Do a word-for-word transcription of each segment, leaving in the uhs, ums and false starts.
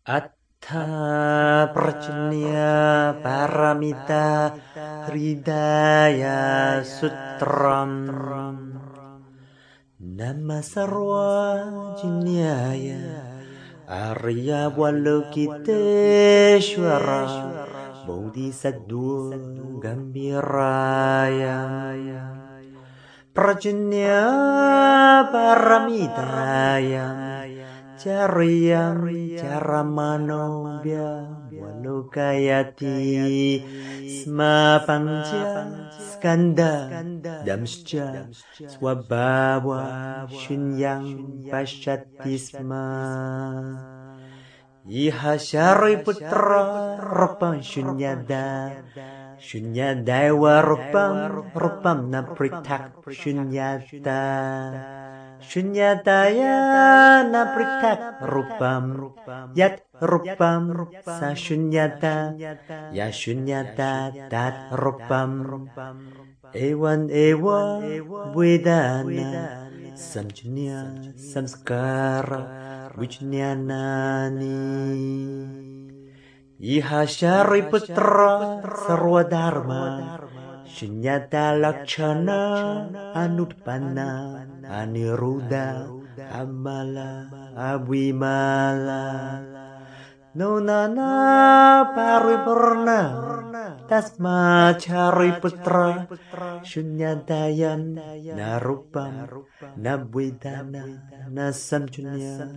Atta Prajna Paramita Hridaya Sutram Nama Sarwa Jinyaya Arya Walokiteshwara Bodhisattva Gambiraya Prajna Paramitaya Caryam Caramanobya Walokayati Sma Pangja Skanda Damscha Swabhava Shunyang Pashyati Sma Iha Shariputra Rupam Shunyada Shunyadaiva Rupam Rupam Napritak Shunyata Shunyataya napritak rupam yat rupam sa shunyata ya shunyata tat rupam ewan ewa vedana samjunya samskara vijnanani iha Shariputra sarwadharma Shunyata lakshana anutpanna aniruddha amala abhimala nonana paripurna tasma Shariputra shunyatayan narupam nabvedana nasamjunya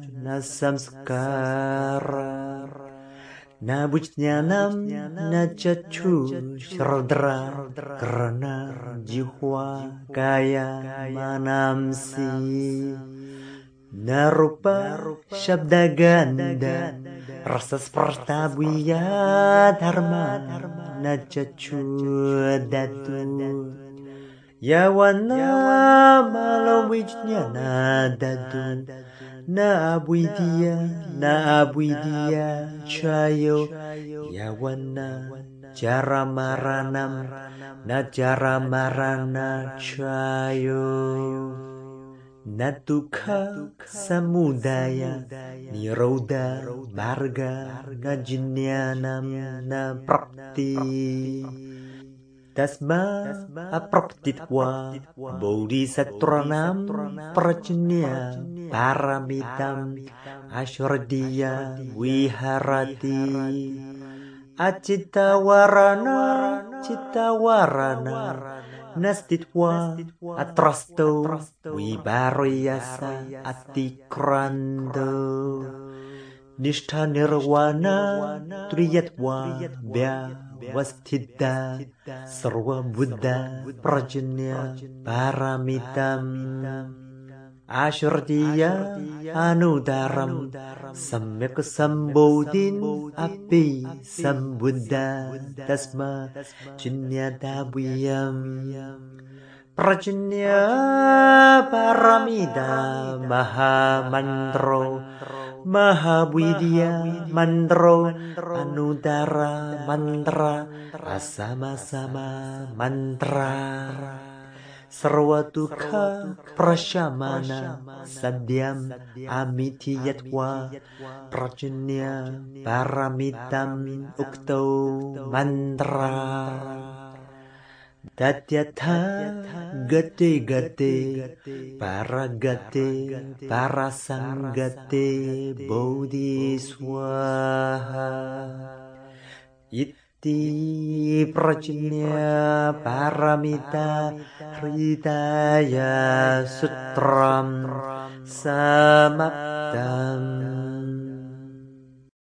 nasamskara Na bujnyanam na chachu shradra karana jihwa kaya manamsi na rupa shabda ganda rasa sparta buya dharma na chachu datu yawana malawijnyana datu Na abwidiya, na abwidiya, chayo, yawana, jaramaranam, na jaramarana, chayo. Natukha samudaya, nirodha, marga, na jinyanam, na prapti. Tasma apraptitwa bodhisatranam prajnya paramitam ashradya viharati acitawarana citawarana nastitwa atrasto vibariyasa atikrando nishtha nirwana triyatva bya Wastita sarva buddha prajnya paramitam ashradya anudaram samyak sambodhin api sambuddha tasma chinyataviyam prajnya paramita mahamantro Mahabwidya mantro anudara mantra asama-sama mantra sarwatukha prasyamana sadyam amitiyatwa prajnya paramitam ukto mantra Tatyatha gate gate paragate parasangate bodhiswaha iti prajnya paramita hridaya sutram samaptam